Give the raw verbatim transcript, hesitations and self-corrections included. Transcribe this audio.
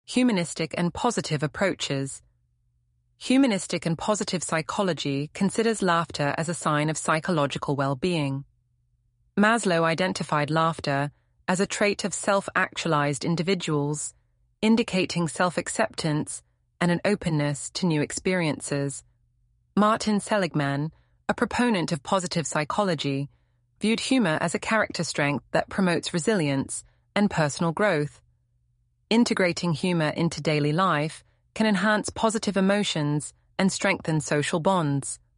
Humanistic and positive approaches. Humanistic and positive psychology considers laughter as a sign of psychological well-being. Maslow identified laughter as a trait of self-actualized individuals, indicating self-acceptance and an openness to new experiences. Martin Seligman, a proponent of positive psychology, viewed humor as a character strength that promotes resilience and personal growth. Integrating humor into daily life can enhance positive emotions and strengthen social bonds.